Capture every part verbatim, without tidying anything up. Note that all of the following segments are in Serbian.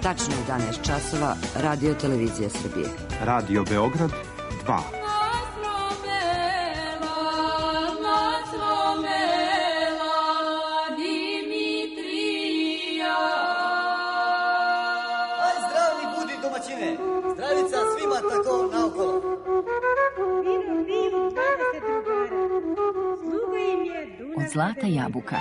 Tačno jedanaest časova, Radio Televizija Srbije. Radio Beograd dva. Aj zdravni budi domaćine, zdravica svima tako naokolo. Vivu, vivu, dvadeset drugara, sluga im je Dunav. Od zlata jabuka.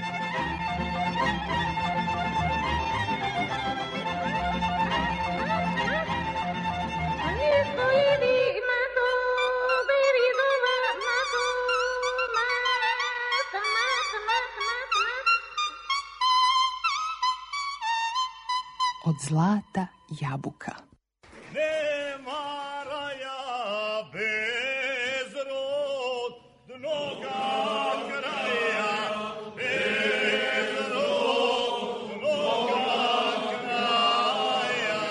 Od zlata jabuka. Nema raja bez rodnoga kraja, bez rodnoga kraja.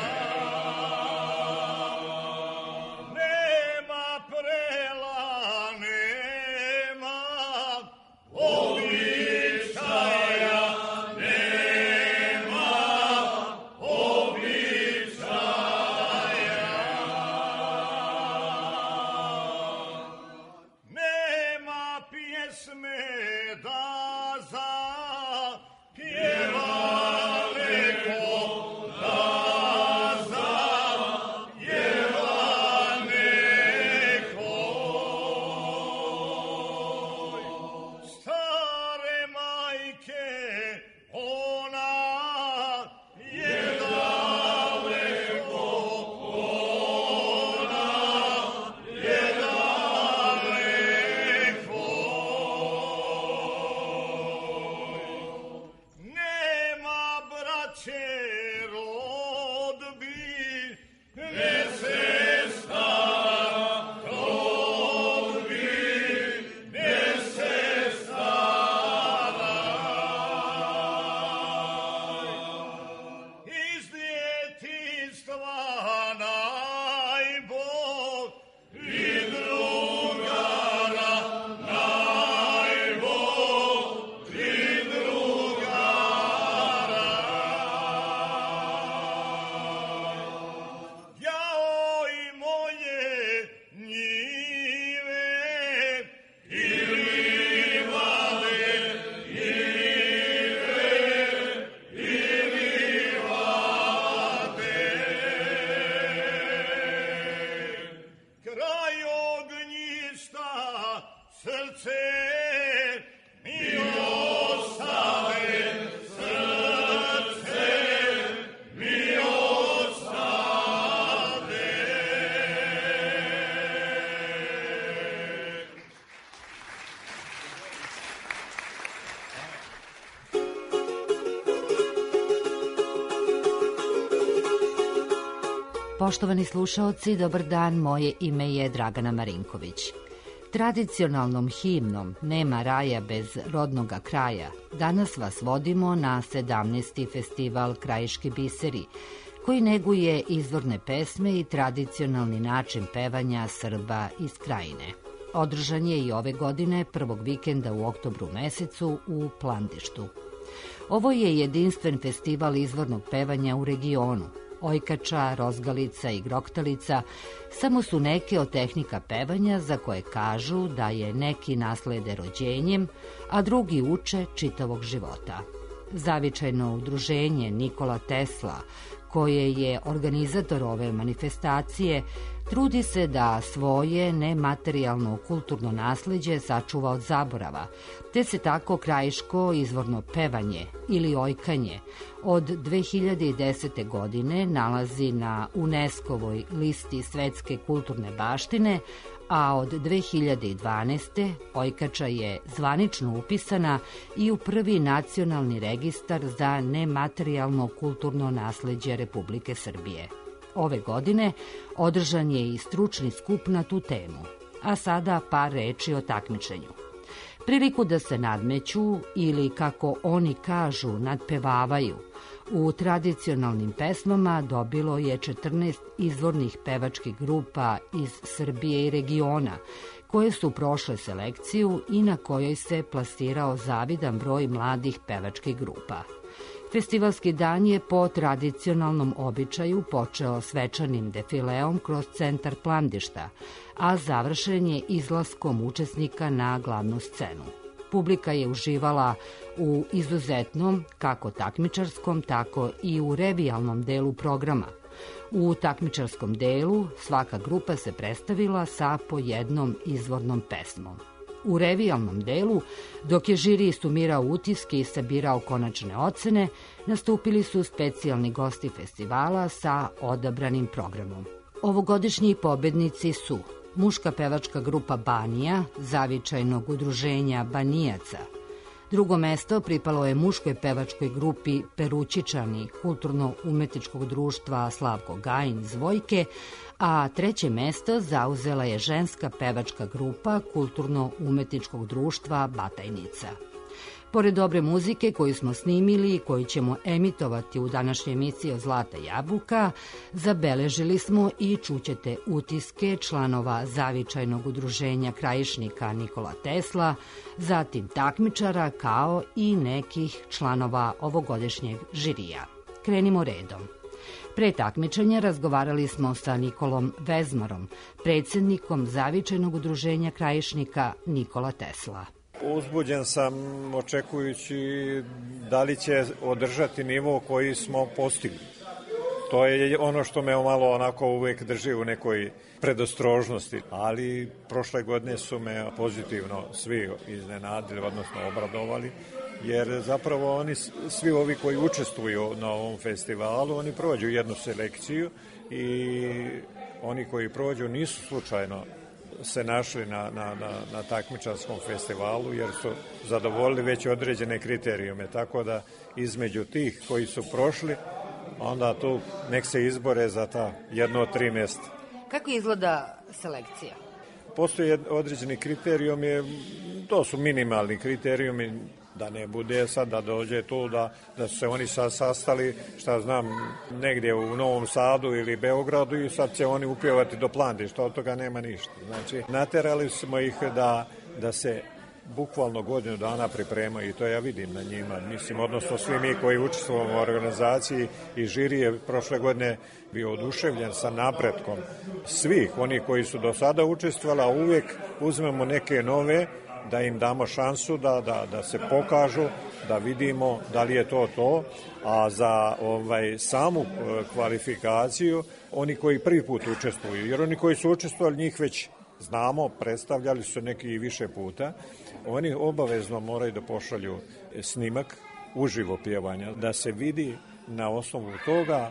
Nema prela, nema običaja, nema običaja. Nema pjesme da zapjeva neko, da zapjeva neko. Stare majke, ona je daleko, ona je daleko. Nema braće rodbine, sestara rodbine, sestara. Iz djetinjstva najbolji drugara, najbolji drugara. Jao i moje njive i livade, i njive i livade. Kraj ognjišta srce mi ostave, srce mi ostave. Poštovani slušaoci, dobar dan, moje ime je Dragana Marinković. Tradicionalnom himnom Nema raja bez rodnoga kraja danas vas vodimo na sedamnaesti festival Krajiški biseri, koji neguje izvorne pesme i tradicionalni način pevanja Srba iz Krajine. Održan je i ove godine prvog vikenda u oktobru mesecu u Plandištu. Ovo je jedinstven festival izvornog pevanja u regionu. Ojkača, rozgalica i groktalica samo su neke od tehnika pevanja za koje kažu da je neki naslede rođenjem, a drugi uče čitavog života. Zavičajno udruženje Nikola Tesla, koje je organizator ove manifestacije, trudi se da svoje nematerijalno kulturno nasleđe sačuva od zaborava, te se tako krajiško izvorno pevanje ili ojkanje od dve hiljade desete. godine nalazi na UNESCO-voj listi svetske kulturne baštine, a od dve hiljade dvanaeste. ojkača je zvanično upisana i u prvi nacionalni registar za nematerijalno kulturno nasleđe Republike Srbije. Ove godine održan je i stručni skup na tu temu. A sada par reči o takmičenju. Priliku da se nadmeću ili, kako oni kažu, nadpevavaju u tradicionalnim pesmama dobilo je četrnaest izvornih pevačkih grupa iz Srbije i regiona, koje su prošle selekciju i na kojoj se plasirao zavidan broj mladih pevačkih grupa. Festivalski dan je po tradicionalnom običaju počeo svečanim defileom kroz centar Plandišta, a završen je izlaskom učesnika na glavnu scenu. Publika je uživala u izuzetnom, kako takmičarskom, tako i u revijalnom delu programa. U takmičarskom delu svaka grupa se predstavila sa po jednom izvornom pesmom. U revijalnom delu, dok je žiri sumirao utiske i sabirao konačne ocene, nastupili su specijalni gosti festivala sa odabranim programom. Ovogodišnji pobednici su muška pevačka grupa Banija, zavičajnog udruženja Banijaca. Drugo mesto pripalo je muškoj pevačkoj grupi Perućičani, kulturno-umetničkog društva Slavko Gajin iz Vojke, a treće mesto zauzela je ženska pevačka grupa kulturno-umetničkog društva Batajnica. Pored dobre muzike koju smo snimili i koju ćemo emitovati u današnjoj emisiji od Zlata jabuka, zabeležili smo i čućete utiske članova zavičajnog udruženja krajišnika Nikola Tesla, zatim takmičara kao i nekih članova ovogodišnjeg žirija. Krenimo redom. Pre takmičenja razgovarali smo sa Nikolom Vezmarom, predsjednikom zavičajnog udruženja krajišnika Nikola Tesla. Uzbuđen sam očekujući da li će održati nivo koji smo postigli. To je ono što me malo onako uvijek drži u nekoj predostrožnosti, ali prošle godine su me pozitivno svi iznenadili, odnosno obradovali, jer zapravo oni, svi ovi koji učestvuju na ovom festivalu, oni prođu jednu selekciju i oni koji prođu nisu slučajno se našli na, na, na, na takmičarskom festivalu, jer su zadovoljili već određene kriterijume, tako da između tih koji su prošli, onda tu nek se izbore za ta jedno od tri mjesta. Kako izgleda selekcija? Postoje određeni kriterijumi, to su minimalni kriterijumi, da ne bude sad da dođe tu da, da su se oni sad sastali, šta znam, negdje u Novom Sadu ili Beogradu i sad će oni upjevati do Plandišta, od toga nema ništa. Znači, naterali smo ih da, da se bukvalno godinu dana pripremaju i to ja vidim na njima. Mislim, odnosno svi mi koji učestvujemo u organizaciji i žiri je prošle godine bio oduševljen sa napretkom svih oni koji su do sada učestvovali, a uvijek uzmemo neke nove da im damo šansu da, da, da se pokažu, da vidimo da li je to to, a za ovaj, samu kvalifikaciju oni koji prvi put učestvuju, jer oni koji su učestvovali njih već znamo, predstavljali su neki i više puta, oni obavezno moraju da pošalju snimak uživo pjevanja, da se vidi na osnovu toga,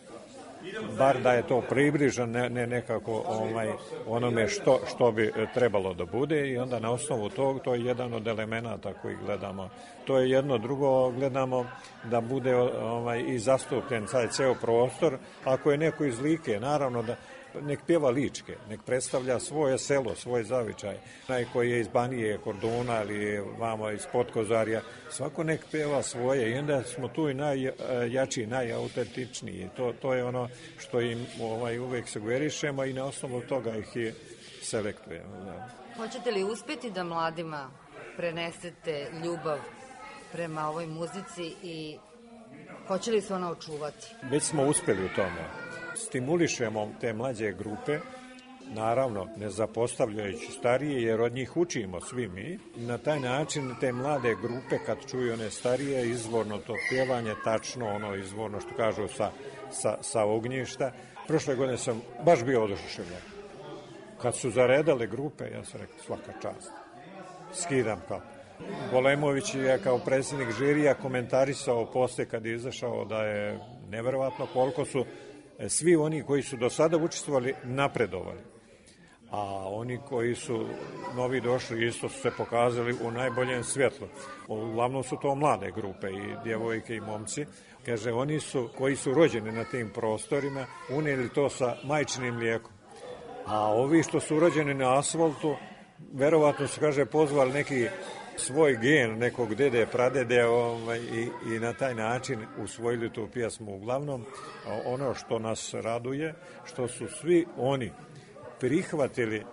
bar da je to približan, ne, ne nekako ovaj, onome što, što bi trebalo da bude i onda na osnovu tog, to je jedan od elemenata koji gledamo. To je jedno, drugo gledamo da bude ovaj, i zastupljen taj ceo prostor. Ako je neko iz Like, naravno da nek pjeva ličke, nek predstavlja svoje selo, svoj zavičaj. Onaj koji je iz Banije, Korduna ili vamo iz Potkozarja, svako nek pjeva svoje i onda smo tu i najjači, najautentičniji. To, to je ono što im ovaj, uvijek sugerišemo i na osnovu toga ih i selektujemo. Da. Hoćete li uspjeti da mladima prenesete ljubav prema ovoj muzici i hoće li se ona očuvati? Već smo uspjeli u tome. Stimulišemo te mlađe grupe, naravno ne zapostavljajući starije, jer od njih učimo svi mi. Na taj način te mlade grupe kad čuju one starije, izvorno to pjevanje, tačno ono izvorno što kažu sa, sa, sa ognjišta. Prošle godine sam baš bio oduševljen. Kad su zaredale grupe, ja sam rekao svaka čast. Skidam kapu. Golemović je kao predsjednik žirija komentarisao poslije kad je izašao da je neverovatno koliko su svi oni koji su do sada učestvovali napredovali, a oni koji su novi došli isto su se pokazali u najboljem svjetlu. Uglavnom su to mlade grupe i djevojke i momci. Kaže, oni su koji su rođeni na tim prostorima unijeli to sa majčinim mlijekom, a ovi što su rođeni na asfaltu verovatno su, kaže, pozvali neki svoj gen nekog dede, pradede ovaj, i, i na taj način usvojili tu pjesmu. Uglavnom, ono što nas raduje, što su svi oni prihvatili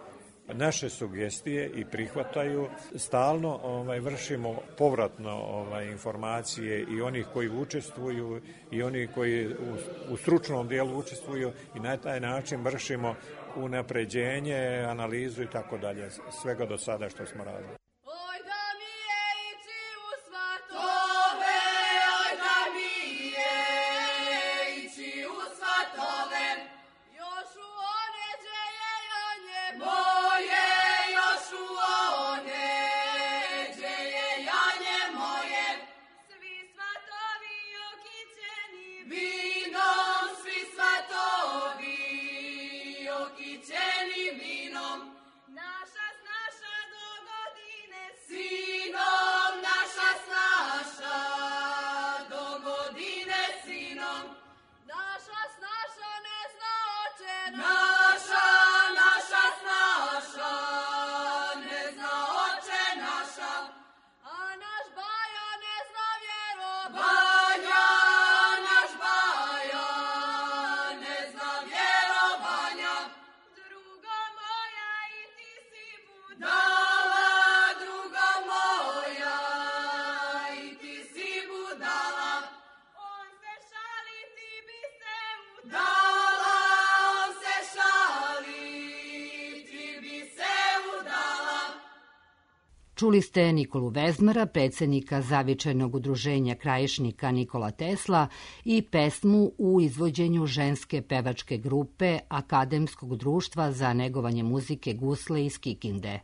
naše sugestije i prihvataju. Stalno ovaj, vršimo povratno ovaj, informacije i onih koji učestvuju i onih koji u, u stručnom dijelu učestvuju i na taj način vršimo unapređenje, analizu i tako dalje, svega do sada što smo radili. Čuli ste Nikolu Vezmara, predsjednika Zavičajnog udruženja krajišnika Nikola Tesla i pesmu u izvođenju ženske pevačke grupe Akademskog društva za negovanje muzike Gusle iz Kikinde.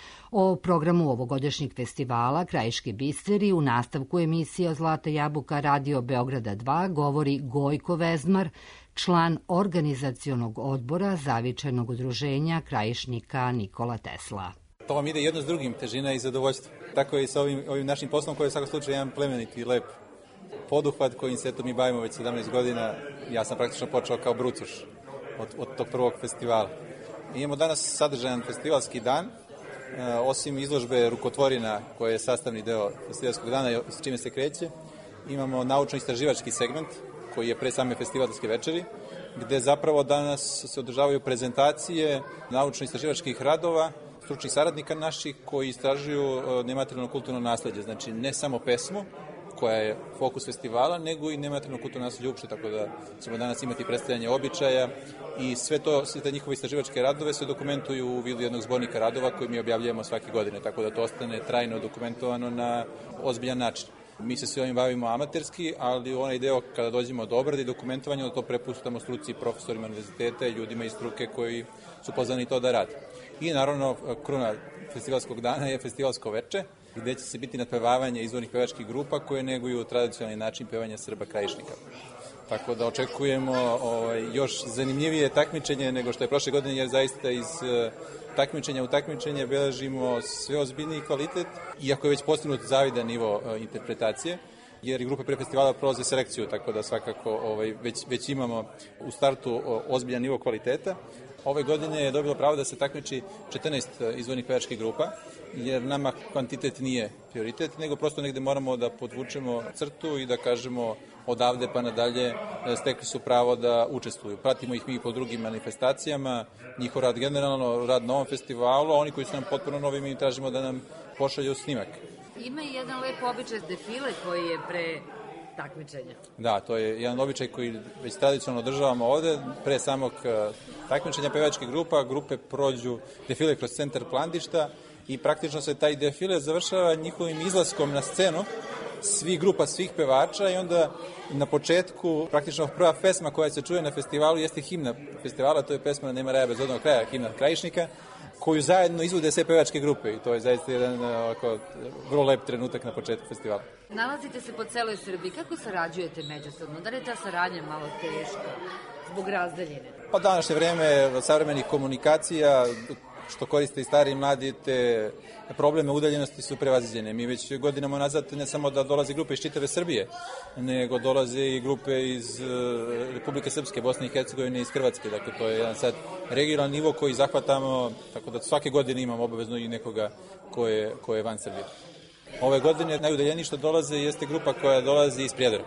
O programu ovogodišnjeg festivala Krajiški biseri u nastavku emisije Zlata jabuka Radio Beograda dva govori Gojko Vezmar, član organizacionog odbora Zavičajnog udruženja krajišnika Nikola Tesla. To vam ide jedno s drugim, težina i zadovoljstvo. Tako je i sa ovim, ovim našim poslom koji je u svakom slučaju jedan plemeniti i lep poduhvat kojim se eto mi bavimo već sedamnaest godina. Ja sam praktično počeo kao brucuš od, od tog prvog festivala. Imamo danas sadržajan festivalski dan, e, osim izložbe rukotvorina koja je sastavni deo festivalskog dana s čime se kreće. Imamo naučno-istraživački segment koji je pre same festivalske večeri, gde zapravo danas se održavaju prezentacije naučno-istraživačkih radova stručnih saradnika naših koji istražuju nematerijalno kulturno nasleđe, znači ne samo pesmu koja je fokus festivala, nego i nematerijalno kulturno nasleđe uopšte, tako da ćemo danas imati predstavljanje običaja i sve to, sve te njihove istraživačke radove se dokumentuju u vidu jednog zbornika radova koji mi objavljujemo svake godine, tako da to ostane trajno dokumentovano na ozbiljan način. Mi se sve ovim bavimo amaterski, ali onaj deo kada dođemo do obrade i dokumentovanja, da to prepustamo struci, profesorima univerziteta i ljudima iz struke koji su pozvani to da rade. I naravno, kruna festivalskog dana je festivalsko veče, gde će se biti nadpevavanje izvornih pevačkih grupa koje neguju tradicionalni način pevanja Srba krajišnika. Tako da očekujemo ovaj, još zanimljivije takmičenje nego što je prošle godine, jer zaista iz takmičenja u takmičenje beležimo sve ozbiljniji kvalitet, iako je već postignut zavidan nivo interpretacije, jer i grupe pre festivala prolaze selekciju, tako da svakako ovaj, već, već imamo u startu ozbiljan nivo kvaliteta. Ove godine je dobilo pravo da se takmiči četrnaest izvornih pevačkih grupa, jer nama kvantitet nije prioritet, nego prosto negde moramo da podvučemo crtu i da kažemo odavde pa nadalje stekli su pravo da učestvuju. Pratimo ih mi po drugim manifestacijama, njihov rad generalno, rad na ovom festivalu, a oni koji su nam potpuno novi, mi tražimo da nam pošalju snimak. Ima i jedan lep običaj defile koji je pre takmičenja. Da, to je jedan običaj koji već tradicionalno održavamo ovde. Pre samog takmičenja pevačkih grupa, grupe prođu defile kroz centar Plandišta i praktično se taj defile završava njihovim izlaskom na scenu svih grupa, svih pevača i onda na početku praktično prva pesma koja se čuje na festivalu jeste himna festivala, to je pesma Nema raja bez rodnog kraja, himna krajišnika, koju zajedno izvode sve pevačke grupe i to je zaista jedan ovako, vrlo lep trenutak na početku festivala. Nalazite se po celoj Srbiji, kako sarađujete međusobno? Da li je ta saradnja malo teška zbog razdaljine? Pa današnje vreme savremenih komunikacija, što koriste i stari i mladi, te probleme udaljenosti su prevaziđene. Mi već godinama nazad ne samo da dolaze grupe iz čitave Srbije, nego dolaze i grupe iz Republike Srpske, Bosne i Hercegovine i iz Hrvatske. Dakle, to je jedan sad regionalan nivo koji zahvatamo, tako da svake godine imamo obavezno i nekoga ko je, ko je van Srbije. Ove godine najudaljeniji što dolaze jeste grupa koja dolazi iz Prijedora.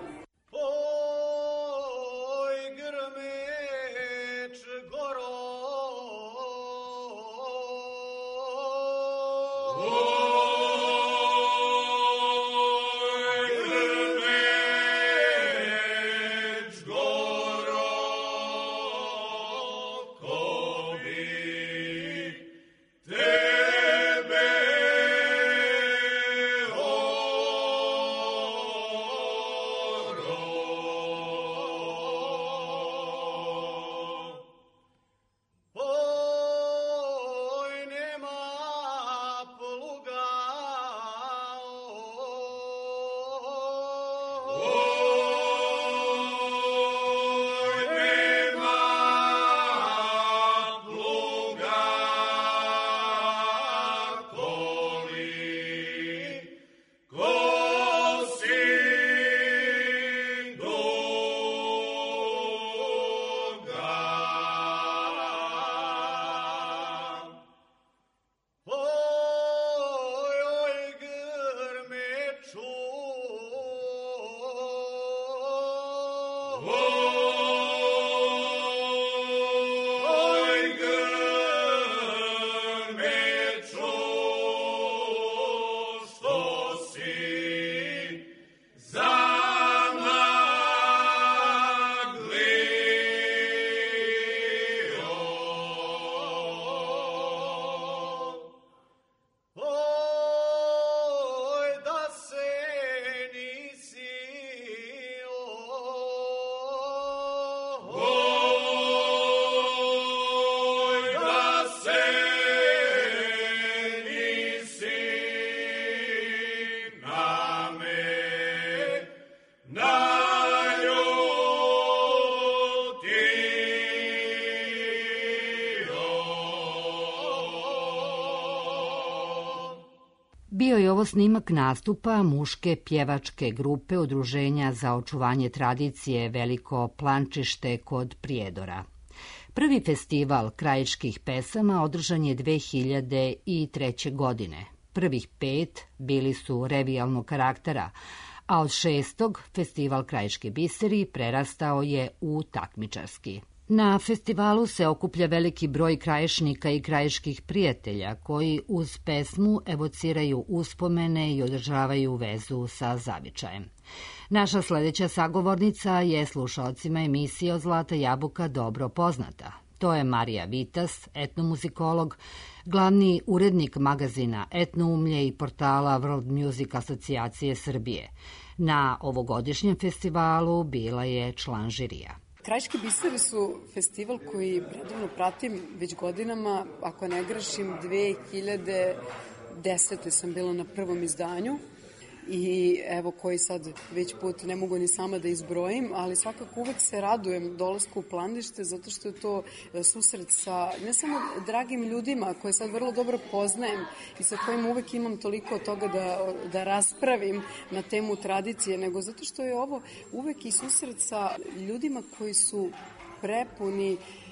Bio je ovo snimak nastupa muške pjevačke grupe Udruženja za očuvanje tradicije Veliko Plančište kod Prijedora. Prvi festival krajiških pesama održan je dve hiljade treće. godine. Prvih pet bili su revijalnog karaktera, a od šestog festival Krajiški biseri prerastao je u takmičarski. Na festivalu se okuplja veliki broj krajišnika i krajiških prijatelja koji uz pesmu evociraju uspomene i održavaju vezu sa zavičajem. Naša sledeća sagovornica je slušaocima emisije od Zlata jabuka dobro poznata. To je Marija Vitas, etnomuzikolog, glavni urednik magazina Etnoumlje i portala World Music Asocijacije Srbije. Na ovogodišnjem festivalu bila je član žirija. Krajiški biseri su festival koji redovno pratim već godinama, ako ne grešim, dve hiljade desete. sam bila na prvom izdanju i evo koji sad već put ne mogu ni sama da izbrojim, ali svakako uvek se radujem dolasku u Plandište zato što je to susret sa ne samo dragim ljudima koje sad vrlo dobro poznajem i sa kojima uvek imam toliko toga da, da raspravim na temu tradicije, nego zato što je ovo uvek i susret sa ljudima koji su prepuni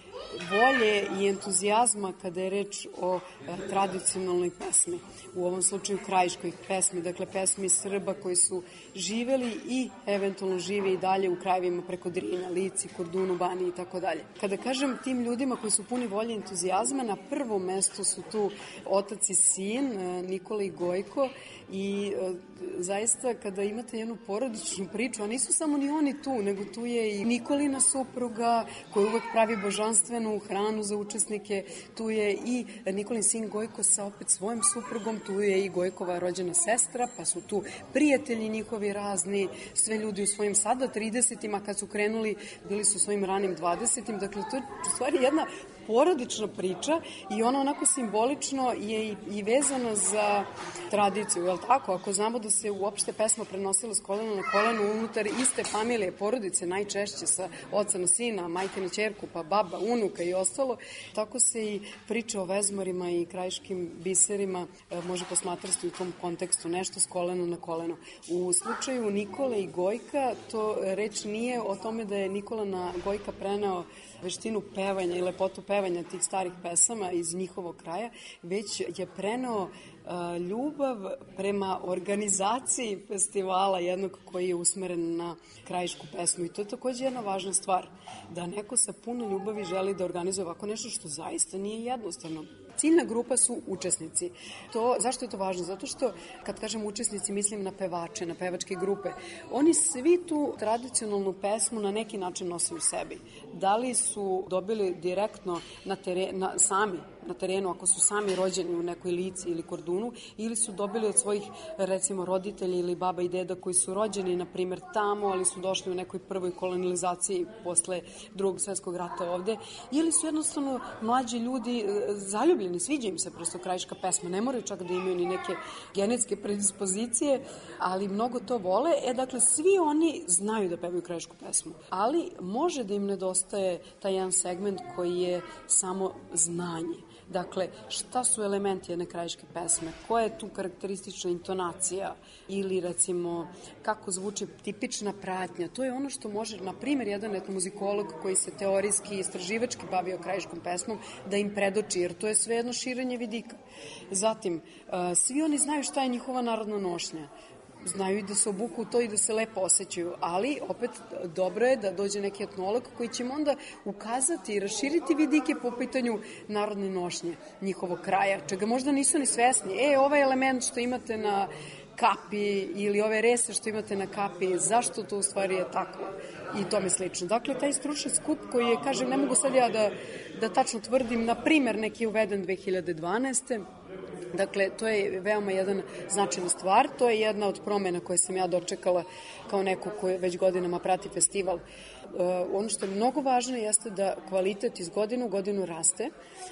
volje i entuzijazma kada je reč o e, tradicionalnoj pesmi, u ovom slučaju krajiškoj pesmi, dakle pesmi Srba koji su živeli i eventualno žive i dalje u krajevima preko Drina, Lici, Kordunu, Bani i tako dalje. Kada kažem tim ljudima koji su puni volje i entuzijazma, na prvom mestu su tu otac i sin, e, Nikola i Gojko, i e, zaista kada imate jednu porodičnu priču, a nisu samo ni oni tu, nego tu je i Nikolina supruga koja uvek pravi božanstvenu hranu za učesnike, tu je i Nikolin sin Gojko sa opet svojim suprugom, tu je i Gojkova rođena sestra, pa su tu prijatelji njihovi razni, sve ljudi u svojim sada tridesetima, kad su krenuli, bili su u svojim ranim dvadesetim, dakle to je u stvari jedna porodična priča i ona onako simbolično je i, i vezana za tradiciju, je li tako? Ako znamo da se uopšte pesma prenosila s kolena na koleno unutar iste familije, porodice, najčešće sa oca na sina, majke na ćerku, pa baba, unuka i ostalo, tako se i priča o vezmarima i krajiškim biserima e, može posmatrati u tom kontekstu, nešto s kolena na koleno. U slučaju Nikole i Gojka, to reč nije o tome da je Nikola na Gojka preneo veštinu pevanja i lepotu pevanja tih starih pesama iz njihovog kraja, već je preneo uh, ljubav prema organizaciji festivala jednog koji je usmeren na krajišku pesmu. I to je takođe jedna važna stvar, da neko sa puno ljubavi želi da organizuje ovako nešto što zaista nije jednostavno. Ciljna grupa su učesnici. To, zašto je to važno? Zato što, kad kažem učesnici, mislim na pevače, na pevačke grupe. Oni svi tu tradicionalnu pesmu na neki način nose u sebi. Da li su dobili direktno na terenu, na, sami na terenu, ako su sami rođeni u nekoj Lici ili Kordunu, ili su dobili od svojih, recimo, roditelja ili baba i deda koji su rođeni, na primjer, tamo, ali su došli u nekoj prvoj kolonizaciji posle drugog svetskog rata ovde, ili su jednostavno mlađi ljudi zaljubljeni, sviđa im se prosto krajiška pesma, ne moraju čak da imaju ni neke genetske predispozicije, ali mnogo to vole. E, dakle, svi oni znaju da pevaju krajišku pesmu, ali može da im nedostaje taj jedan segment koji je samo znanje. Dakle, šta su elementi jedne krajiške pesme? Koja je tu karakteristična intonacija? Ili, recimo, kako zvuči tipična pratnja? To je ono što može, na primjer, jedan etnomuzikolog koji se teorijski i istraživački bavio krajiškom pesmom, da im predoči, jer to je sve jedno širenje vidika. Zatim, svi oni znaju šta je njihova narodna nošnja. Znaju i da se obuku u to i da se lepo osjećaju, ali opet dobro je da dođe neki etnolog koji će onda ukazati i raširiti vidike po pitanju narodne nošnje njihovog kraja, čega možda nisu ni svesni. E, ovaj element što imate na kapi ili ove rese što imate na kapi, zašto to u stvari je tako i tome slično. Dakle, taj stručni skup koji je, kažem, ne mogu sad ja da, da tačno tvrdim, na primer neki je uveden dve hiljade dvanaeste. Dakle, to je veoma jedan značajna stvar, to je jedna od promena koje sam ja dočekala kao neko koji već godinama prati festival. Uh, ono što je mnogo važno jeste da kvalitet iz godine u godinu raste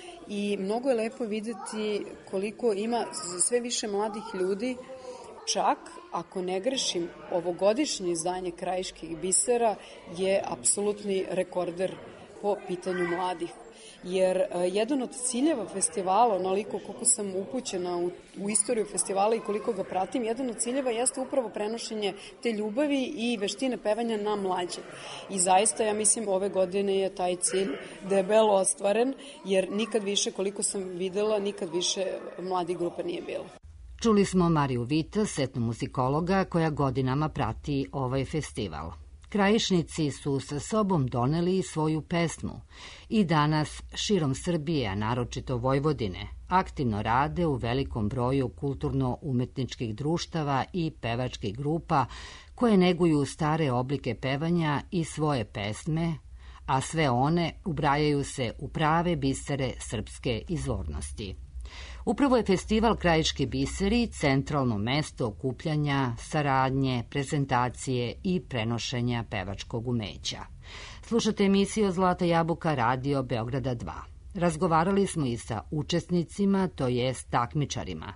i mnogo je lepo videti koliko ima sve više mladih ljudi. Čak, ako ne grešim, ovogodišnje izdanje krajiških bisera je apsolutni rekorder po pitanju mladih. Jer uh, jedan od ciljeva festivala, onoliko koliko sam upućena u, u istoriju festivala i koliko ga pratim, jedan od ciljeva jeste upravo prenošenje te ljubavi i veštine pevanja na mlađe. I zaista, ja mislim, ove godine je taj cilj debelo ostvaren, jer nikad više, koliko sam videla, nikad više mladih grupa nije bilo. Čuli smo Mariju Vitas, etnomuzikologa koja godinama prati ovaj festival. Krajišnici su sa sobom doneli svoju pesmu i danas širom Srbije, a naročito Vojvodine, aktivno rade u velikom broju kulturno-umetničkih društava i pevačkih grupa koje neguju stare oblike pevanja i svoje pesme, a sve one ubrajaju se u prave bisere srpske izvornosti. Upravo je festival Krajiški biseri centralno mesto okupljanja, saradnje, prezentacije i prenošenja pevačkog umeća. Slušate emisiju Zlata jabuka Radio Beograda dva. Razgovarali smo i sa učesnicima, to jest takmičarima.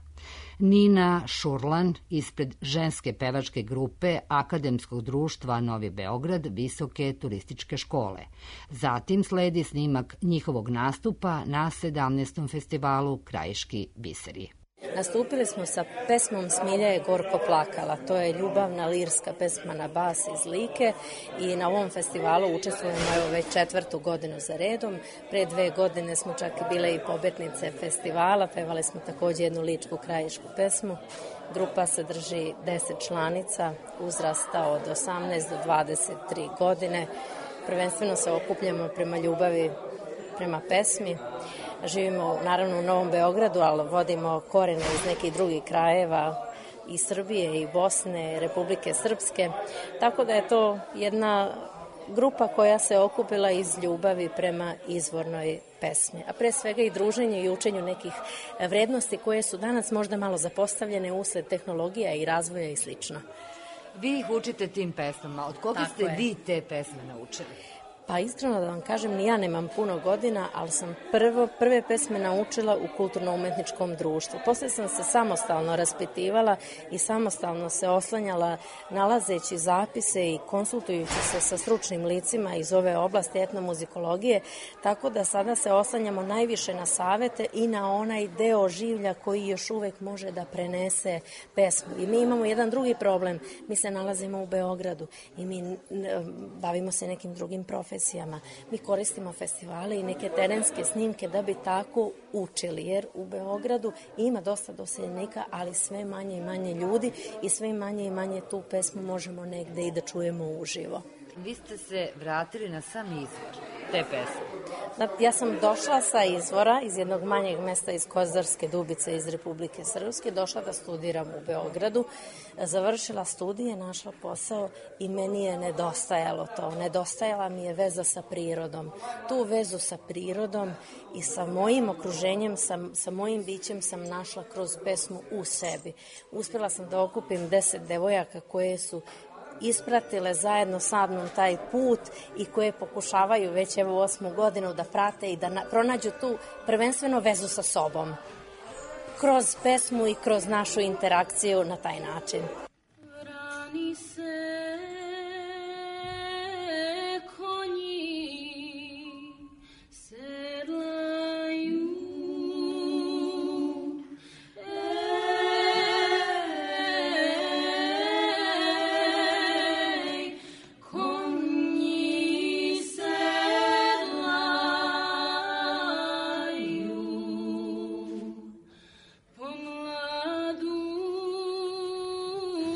Nina Šurlan ispred ženske pevačke grupe Akademskog društva Novi Beograd Visoke turističke škole. Zatim sledi snimak njihovog nastupa na sedamnaestom festivalu Krajiški biseri. Nastupili smo sa pesmom Smilja je gorko plakala. To je ljubavna lirska pesma na bas iz Like i na ovom festivalu učestvujemo evo već četvrtu godinu za redom. Pre dve godine smo čak i bile i pobednice festivala. Pevali smo takođe jednu ličku krajišku pesmu. Grupa sadrži deset članica uzrasta od osamnaest do dvadeset tri godine. Prvenstveno se okupljamo prema ljubavi prema pesmi. Živimo naravno u Novom Beogradu, ali vodimo korene iz nekih drugih krajeva i Srbije i Bosne, Republike Srpske. Tako da je to jedna grupa koja se okupila iz ljubavi prema izvornoj pesmi. A pre svega i druženju i učenju nekih vrednosti koje su danas možda malo zapostavljene usled tehnologija i razvoja i slično. Vi ih učite tim pesmama. Od koga Tako ste je. vi te pesme naučili? Pa iskreno da vam kažem, ni ja nemam puno godina, ali sam prvo, prve pesme naučila u kulturno-umetničkom društvu. Posle sam se samostalno raspitivala i samostalno se oslanjala nalazeći zapise i konsultujući se sa stručnim licima iz ove oblasti etnomuzikologije, tako da sada se oslanjamo najviše na savete i na onaj deo življa koji još uvek može da prenese pesmu. I mi imamo jedan drugi problem, mi se nalazimo u Beogradu i mi bavimo se nekim drugim profesijama. Mi koristimo festivale i neke terenske snimke da bi tako učili, jer u Beogradu ima dosta doseljenika, ali sve manje i manje ljudi i sve manje i manje tu pesmu možemo negde i da čujemo uživo. Vi ste se vratili na sam izvor te pesme. Da, ja sam došla sa izvora iz jednog manjeg mesta iz Kozarske Dubice iz Republike Srpske, došla da studiram u Beogradu, završila studije, našla posao i meni je nedostajalo to. Nedostajala mi je veza sa prirodom. Tu vezu sa prirodom i sa mojim okruženjem, sa, sa mojim bićem sam našla kroz pesmu u sebi. Uspjela sam da okupim deset devojaka koje su ispratile zajedno sa mnom taj put i koje pokušavaju već evo osmu godinu da prate i da na, pronađu tu prvenstveno vezu sa sobom. Kroz pesmu i kroz našu interakciju na taj način. Vrani se konji, sedlaju. Pomladu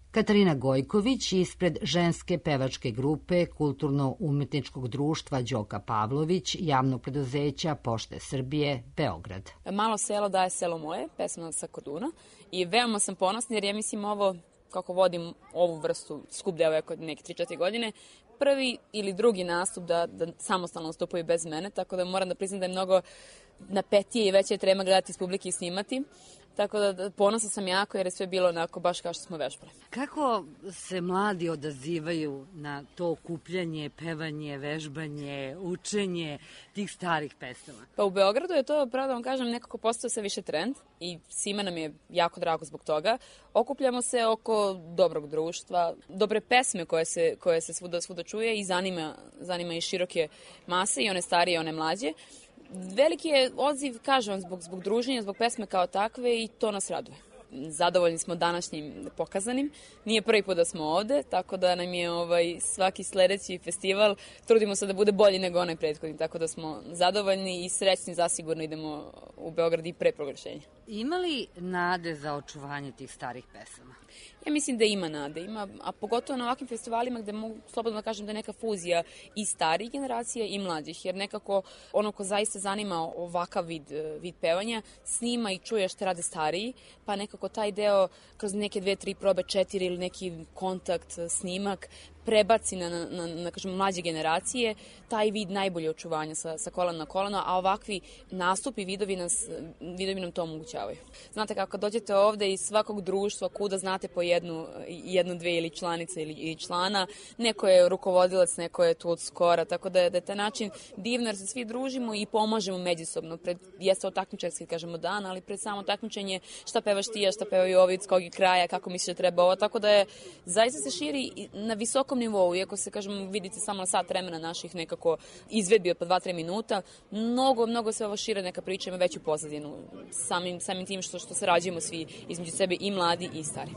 Katarina Gojković ispred ženske pevačke grupe Kulturno-umetničkog društva Đoka Pavlović, javnog preduzeća Pošte Srbije, Beograd. Malo selo daje selo moje, pesma sa Korduna, i veoma sam ponosna jer ja mislim ovo, kako vodim ovu vrstu skup devojaka od neke tri četiri godine, prvi ili drugi nastup da, da samostalno nastupaju bez mene, tako da moram da priznam da je mnogo napetije i veća je trema gledati iz publike i snimati. Tako da ponosna sam jako jer je sve bilo onako baš kao što smo vežbali. Kako se mladi odazivaju na to okupljanje, pevanje, vežbanje, učenje tih starih pesama? Pa u Beogradu je to, pravo da vam kažem, nekako postao sve više trend i svima nam je jako drago zbog toga. Okupljamo se oko dobrog društva, dobre pesme koje se, koje se svuda, svuda čuje i zanima, zanima i široke mase, i one starije i one mlađe. Veliki je odziv, kažem vam, zbog, zbog druženja, zbog pesme kao takve, i to nas raduje. Zadovoljni smo današnjim pokazanim. Nije prvi put da smo ovde, tako da nam je ovaj, svaki sledeći festival, trudimo se da bude bolji nego onaj prethodni, tako da smo zadovoljni i srećni, zasigurno idemo u Beograd i pre proglašenja. Ima li nade za očuvanje tih starih pesama? Ja mislim da ima nade, ima, a pogotovo na ovakvim festivalima gde mogu slobodno da kažem da je neka fuzija i starih generacija i mlađih, jer nekako ono ko zaista zanima ovakav vid, vid pevanja snima i čuje šta rade stariji, pa nekako taj deo kroz neke dve, tri probe, četiri ili neki kontakt, snimak, prebaci na, na, na, na kažem, mlađe generacije, taj vid najbolje očuvanja sa, sa kolana na kolano, a ovakvi nastupi, vidovi, nas, vidovi nam to omogućavaju. Znate kako, kad dođete ovde iz svakog društva, kuda znate po jednu, jednu dve ili članice ili, ili člana, neko je rukovodilac, neko je tu od skora, tako da je, da je taj način divno jer se svi družimo i pomažemo međusobno. Pred, jeste takmičarski, kažemo, dan, ali pred samo takmičenje šta pevaš ti, a šta pevaju ovi, iz kog je kraja, kako misliš da treba ovo, tako da je, zaista se širi na visokom nivou, iako se, kažem, vidite samo na sat vremena naših nekako izvedbi od po dva, tri minuta, mnogo, mnogo se ovo šire neka priča, ima veću pozadinu, samim, samim tim što, što sarađujemo svi između sebe, i mladi i stari.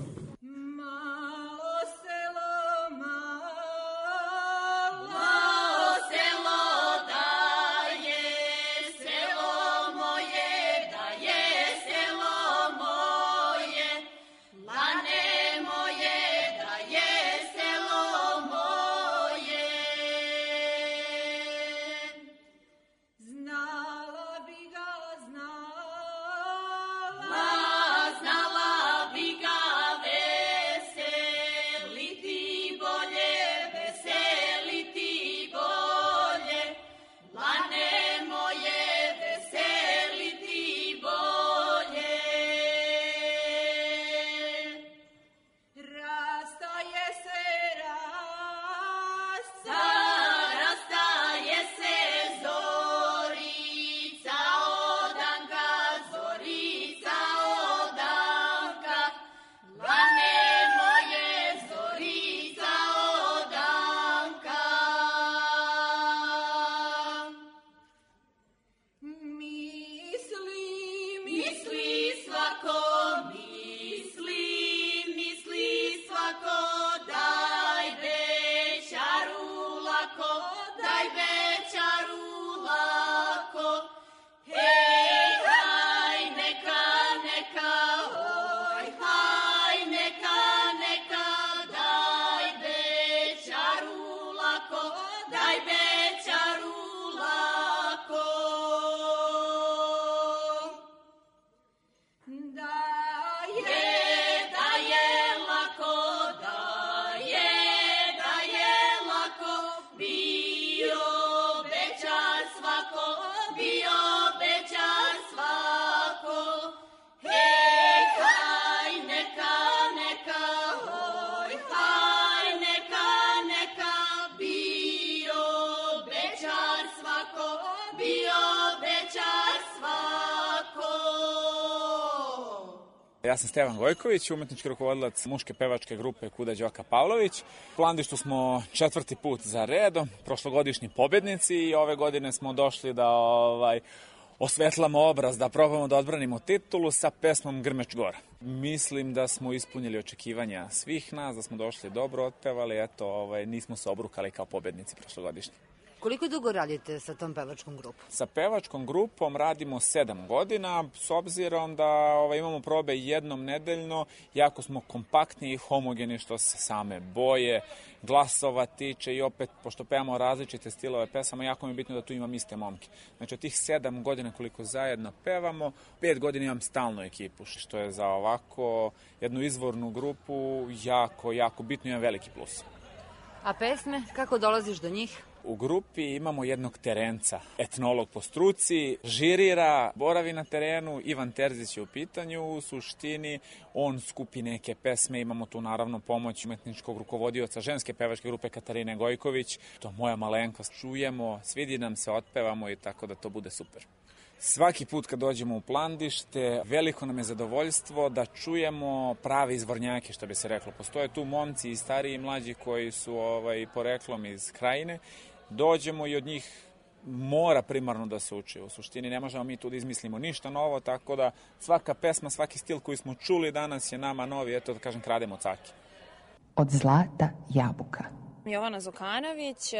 Ja sam Stevan Gojković, umetnički rukovodilac muške pevačke grupe Kuda Đoka Pavlović. U Plandištu smo četvrti put za redom, prošlogodišnji pobednici, i ove godine smo došli da ovaj, osvetlamo obraz, da probamo da odbranimo titulu sa pesmom Grmeć Gora. Mislim da smo ispunili očekivanja svih nas, da smo došli dobro otpevali, eto, ovaj, nismo se obrukali kao pobednici prošlogodišnji. Koliko dugo radite sa tom pevačkom grupom? Sa pevačkom grupom radimo sedam godina, s obzirom da ovaj, imamo probe jednom nedeljno, jako smo kompaktni i homogeni što se same boje, glasova tiče i opet, pošto pevamo različite stilove pesama, jako mi je bitno da tu imam iste momke. Znači od tih sedam godina koliko zajedno pevamo, pet godina imam stalnu ekipu, što je za ovako jednu izvornu grupu jako, jako bitno i jedan veliki plus. A pesme, kako dolaziš do njih? U grupi imamo jednog terenca, etnolog po struci, žirira, boravi na terenu, Ivan Terzić je u pitanju, u suštini on skupi neke pesme, imamo tu naravno pomoć umetničkog rukovodioca ženske pevačke grupe Katarine Gojković, to moja malenkost, čujemo, svidi nam se, otpevamo i tako da to bude super. Svaki put kad dođemo u Plandište, veliko nam je zadovoljstvo da čujemo prave izvornjake, što bi se reklo. Postoje tu momci i stariji i mlađi koji su ovaj, poreklom iz Krajine. Dođemo i od njih mora primarno da se uči. U suštini ne možemo mi tu da izmislimo ništa novo, tako da svaka pesma, svaki stil koji smo čuli danas je nama novi, eto da kažem, krademo caki. Od zlata jabuka. Jovana Zokanović,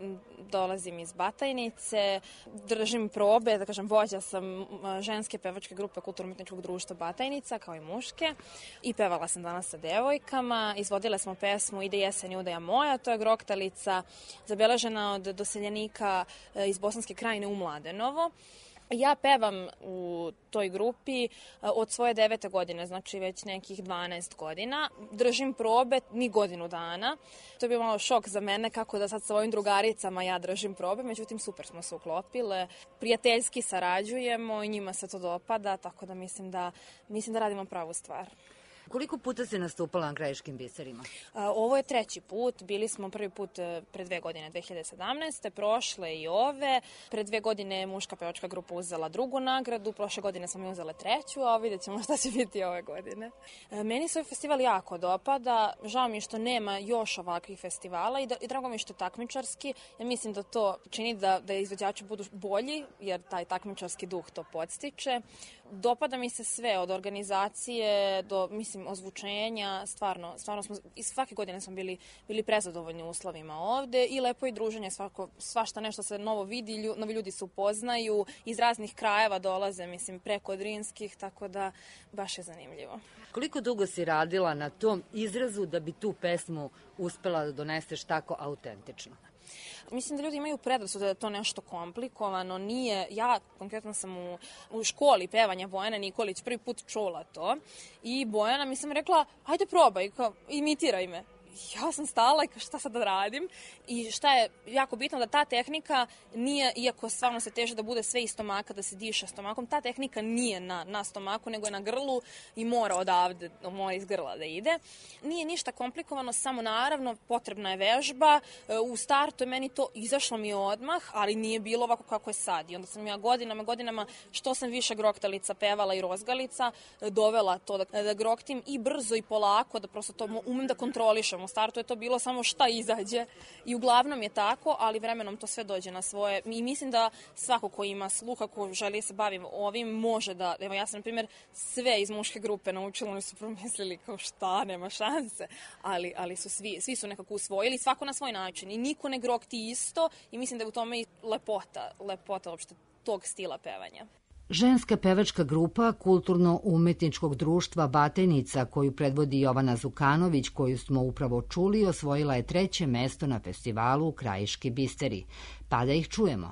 dolazim iz Batajnice, držim probe, da kažem, vođa sam ženske pevačke grupe Kulturno-umetničkog društva Batajnica, kao i muške, i pevala sam danas sa devojkama. Izvodile smo pesmu Ide jesen i udaja moja, to je groktalica zabeležena od doseljenika iz Bosanske Krajine u Mladenovo. Ja pevam u toj grupi od svoje devete godine, znači već nekih dvanaest godina. Držim probe ni godinu dana. To je bio malo šok za mene kako da sad sa ovim drugaricama ja držim probe, međutim super smo se uklopile. Prijateljski sarađujemo i njima se to dopada, tako da mislim da, mislim da radimo pravu stvar. Koliko puta si nastupala na Krajiškim biserima? Ovo je treći put. Bili smo prvi put pre dve godine, dve hiljade sedamnaeste. Prošle i ove. Pre dve godine je muška pevačka grupa uzela drugu nagradu. Prošle godine smo mi uzele treću, a vidjet ćemo šta će biti ove godine. Meni se ovaj festival jako dopada. Žao mi je što nema još ovakvih festivala i, da, i drago mi je što je takmičarski. Ja mislim da to čini da, da izvođači budu bolji, jer taj takmičarski duh to podstiče. Dopada mi se sve, od organizacije do, mislim, ozvučenja, stvarno, stvarno smo, i svake godine smo bili, bili prezadovoljni uslovima ovde i lepo i druženje, svako, svašta nešto se novo vidi, lju, novi ljudi se upoznaju, iz raznih krajeva dolaze, mislim, preko Drinskih, tako da baš je zanimljivo. Koliko dugo si radila na tom izrazu da bi tu pesmu uspela da doneseš tako autentično? Mislim da ljudi imaju predrasude da je to nešto komplikovano. Nije, ja konkretno sam u, u školi pevanja Bojana Nikolić prvi put čula to i Bojana mi sam rekla, ajde probaj, kao, imitiraj me. Ja sam stala i šta sad da radim i šta je jako bitno da ta tehnika nije, iako stvarno se teže da bude sve iz stomaka, da se diše stomakom, ta tehnika nije na, na stomaku, nego je na grlu i mora odavde, mora iz grla da ide. Nije ništa komplikovano, samo naravno potrebna je vežba. U startu je meni to izašlo mi odmah, ali nije bilo ovako kako je sad. I onda sam ja godinama, godinama, što sam više groktalica pevala i rozgalica, dovela to da, da groktim i brzo i polako, da prosto to umem da kontrolišem. U startu je to bilo samo šta izađe i uglavnom je tako, ali vremenom to sve dođe na svoje. I mislim da svako ko ima sluha, ko želi se bavim ovim, može da, evo ja sam na primjer sve iz muške grupe naučila, oni su promislili kao šta, nema šanse, ali, ali su svi, svi su nekako usvojili, svako na svoj način i niko ne grokti isto i mislim da je u tome i lepota, lepota uopšte tog stila pevanja. Ženska pevačka grupa Kulturno-umetničkog društva Batajnica, koju predvodi Jovana Zukanović, koju smo upravo čuli, osvojila je treće mesto na festivalu Krajiški biseri. Pa da ih čujemo.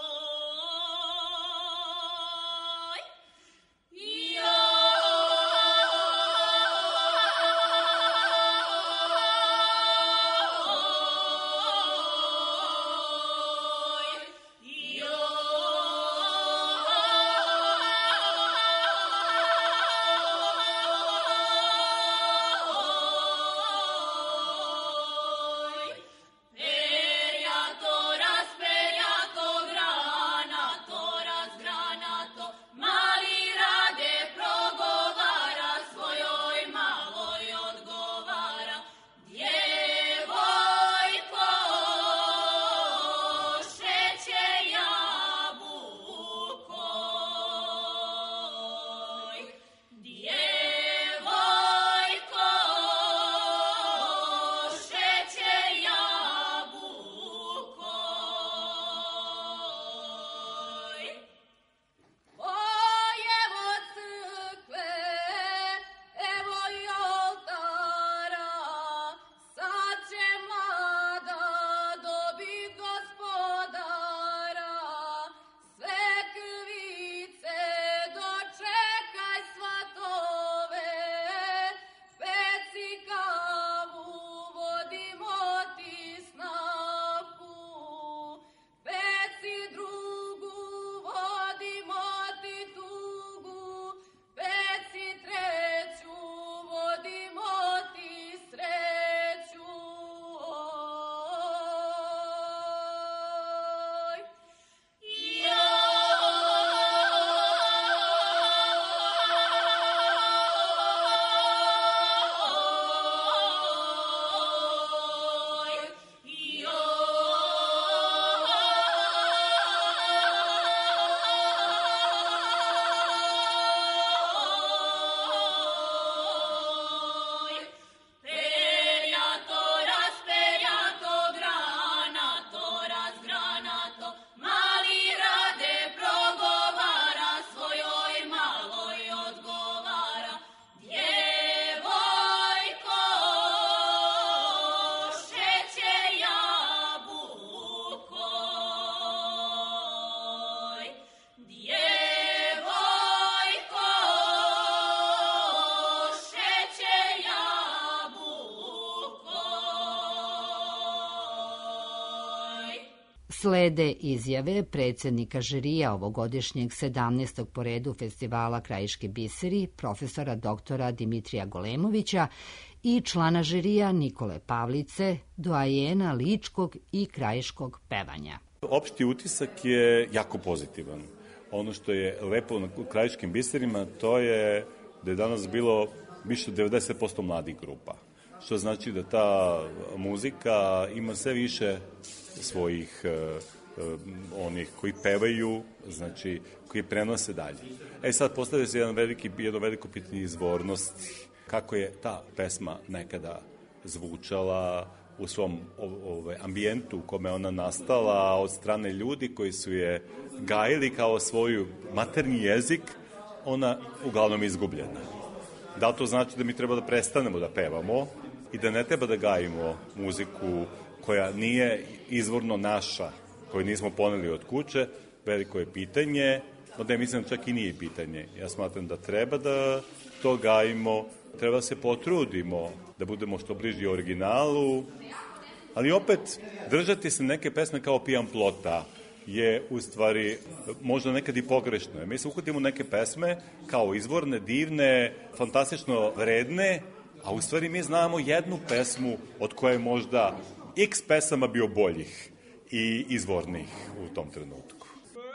Yeah. Slede izjave predsjednika žirija ovogodišnjeg sedamnaestog po redu festivala Krajiški biseri, profesora doktora Dimitrija Golemovića i člana žirija Nikole Pavlice, doajena ličkog i krajiškog pevanja. Opšti utisak je jako pozitivan. Ono što je lepo na Krajiškim biserima, to je da je danas bilo više od devedeset posto mladih grupa. Što znači da ta muzika ima sve više svojih uh, onih koji pevaju, znači koji prenose dalje. E sad postavlja se jedan veliki, jedno veliko pitanje izvornosti. Kako je ta pesma nekada zvučala u svom ovaj, ambijentu u kome ona nastala od strane ljudi koji su je gajili kao svoju maternji jezik, ona uglavnom izgubljena. Da li to znači da mi treba da prestanemo da pevamo i da ne treba da gajimo muziku koja nije izvorno naša, koju nismo poneli od kuće, veliko je pitanje, no da je mislim čak i nije pitanje. Ja smatram da treba da to gajimo, treba da se potrudimo da budemo što bliži originalu, ali opet držati se neke pesme kao pijan plota je u stvari možda nekad i pogrešno. Mi se uhvatimo neke pesme kao izvorne, divne, fantastično vredne, a u stvari mi znamo jednu pesmu od koje možda x pesama bio boljih i izvornijih u tom trenutku.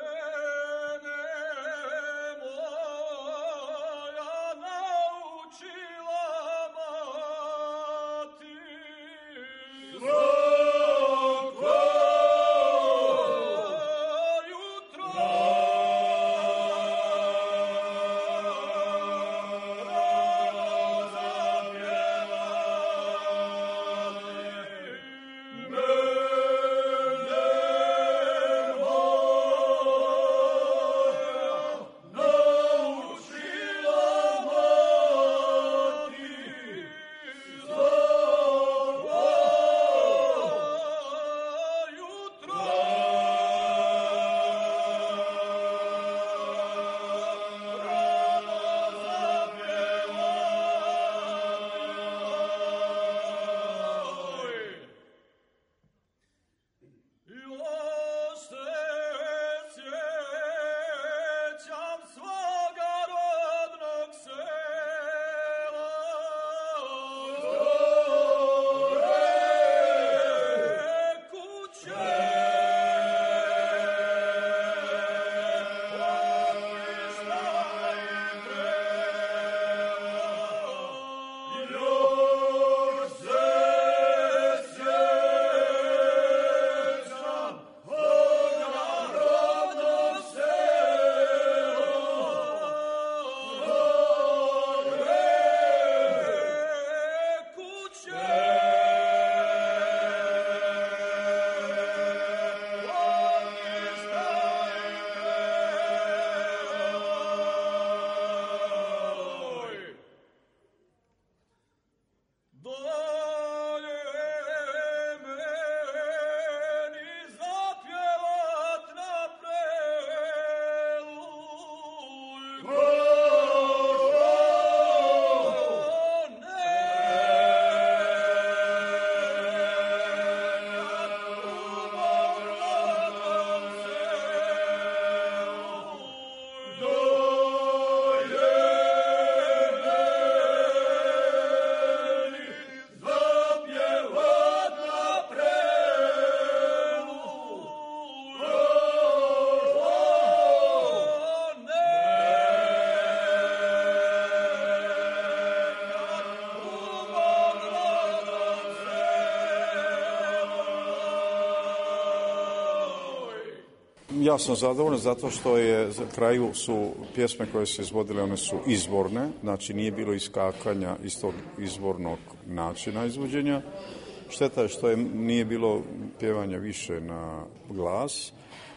Ja sam zadovoljan zato što je za kraju su pjesme koje se izvodile, one su izvorne, znači nije bilo iskakanja iz tog izvornog načina izvođenja. Šteta je što je, nije bilo pjevanja više na glas.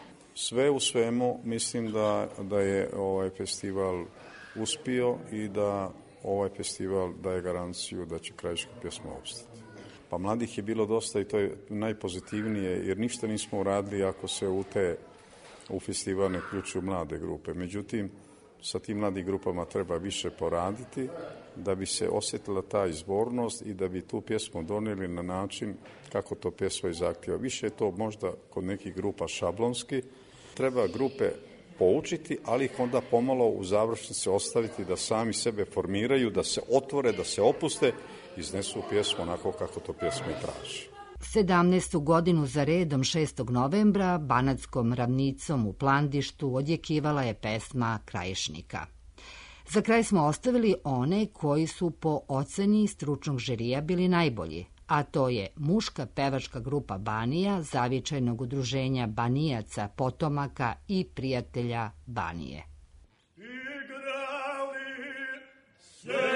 Sve u svemu mislim da, da je ovaj festival uspio i da ovaj festival daje garanciju da će krajiška pjesma opstati. Pa mladih je bilo dosta i to je najpozitivnije, jer ništa nismo uradili ako se u te u festival ne uključuju mlade grupe. Međutim, sa tim mladim grupama treba više poraditi da bi se osjetila ta izbornost i da bi tu pjesmu donijeli na način kako to pjesma i zahtjeva. Više je to možda kod nekih grupa šablonski. Treba grupe poučiti, ali ih onda pomalo u završnici ostaviti da sami sebe formiraju, da se otvore, da se opuste, iznesu pjesmu onako kako to pjesma i traži. sedamnaestu godinu za redom šestog novembra Banatskom ravnicom u Plandištu odjekivala je pesma Krajišnika. Za kraj smo ostavili one koji su po oceni stručnog žirija bili najbolji, a to je muška pevačka grupa Banija, zavičajnog udruženja Banijaca, potomaka i prijatelja Banije. Igrali se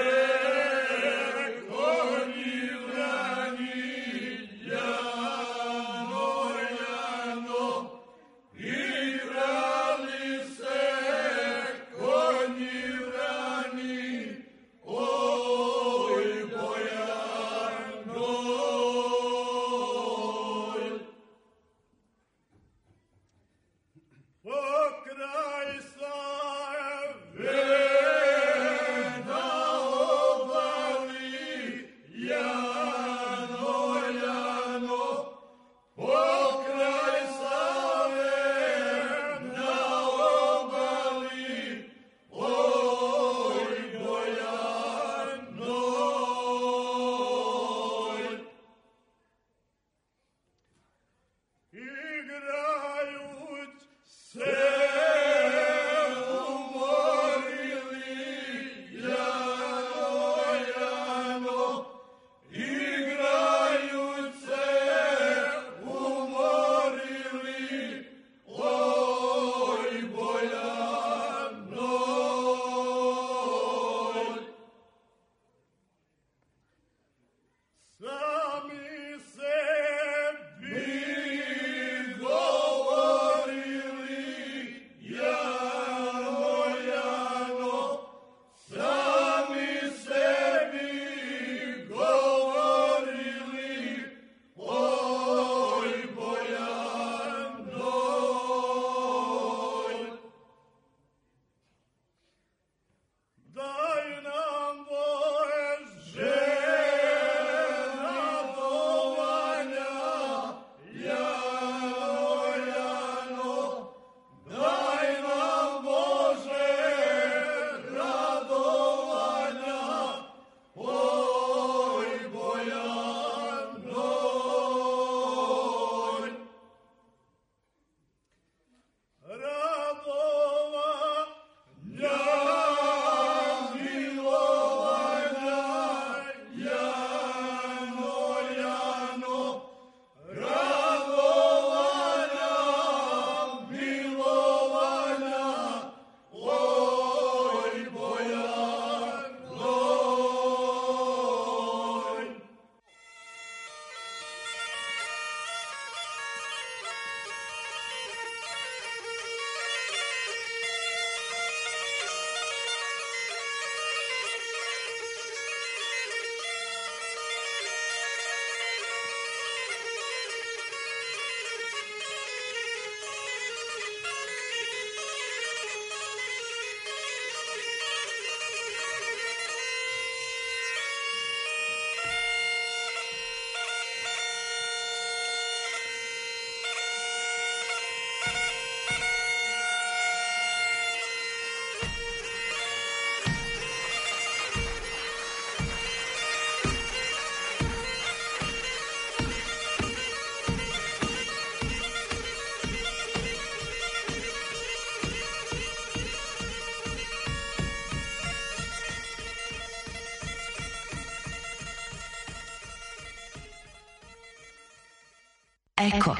Eko.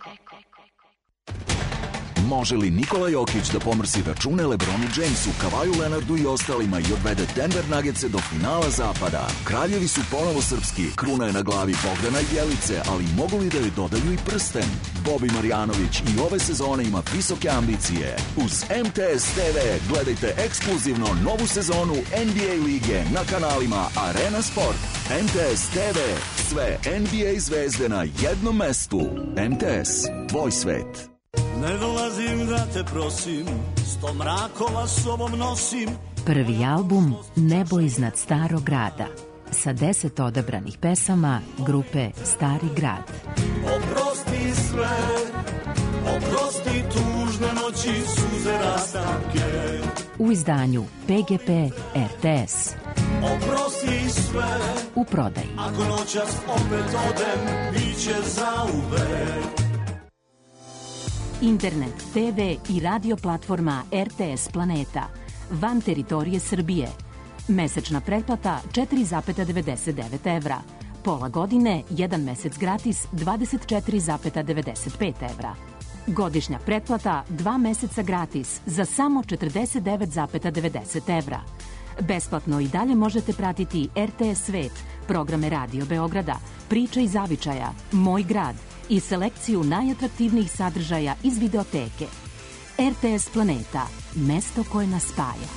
Može li Nikola Jokić da pomrsi račune LeBronu Jamesu, Kavaju Leonardu i ostalima i odvede Denver Nuggetse do finala zapada? Kraljevi su ponovo srpski, kruna je na glavi Bogdana Jelice, ali mogu li da joj dodaju i prsten? Bobi Marjanović i ove sezone ima visoke ambicije. Uz M T S T V gledajte ekskluzivno novu sezonu N B A lige na kanalima Arena Sport. M T S T V, sve N B A zvezde na jednom mestu. M T S, tvoj svet. Ne dolazi tražim da te prosim, sto mrakova sobom nosim. Prvi album Nebo iznad starog grada sa deset odabranih pesama grupe Stari grad. Oprosti sve, oprosti tužne noći, suze rastanke. U izdanju P G P R T S. Oprosti sve, u prodaji. Ako noćas opet odem, biće zauvek. Internet, te ve i radio platforma R T S Planeta van teritorije Srbije. Mesečna pretplata četiri zarez devedeset devet evra. Pola godine, jedan mesec gratis dvadeset četiri zarez devedeset pet evra. Godišnja pretplata dva meseca gratis za samo četrdeset devet zarez devedeset evra. Besplatno i dalje možete pratiti R T S Svet, programe Radio Beograda, Priče iz zavičaja, Moj grad i selekciju najatraktivnijih sadržaja iz videoteke. R T S Planeta, mesto koje nas spaja.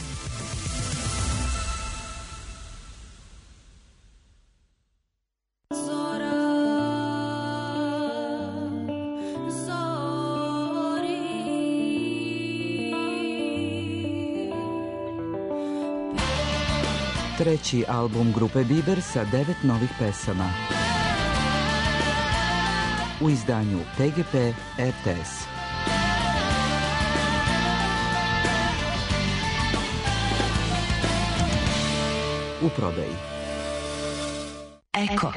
Treći album grupe Biber sa devet novih pesama. U izdanju P G P R T S. U prodaji. Eko.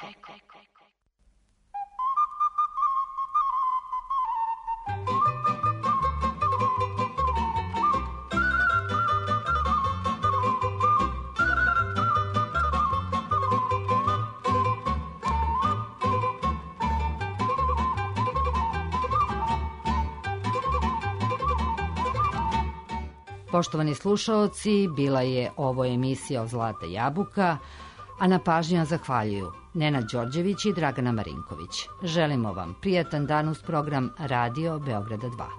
Poštovani slušaoci, bila je ovo emisija o Zlata jabuka, a na pažnju zahvaljuju Nenad Đorđević i Dragana Marinković. Želimo vam prijatan dan uz program Radio Beograda dva.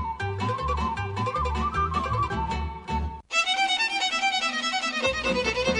Thank you.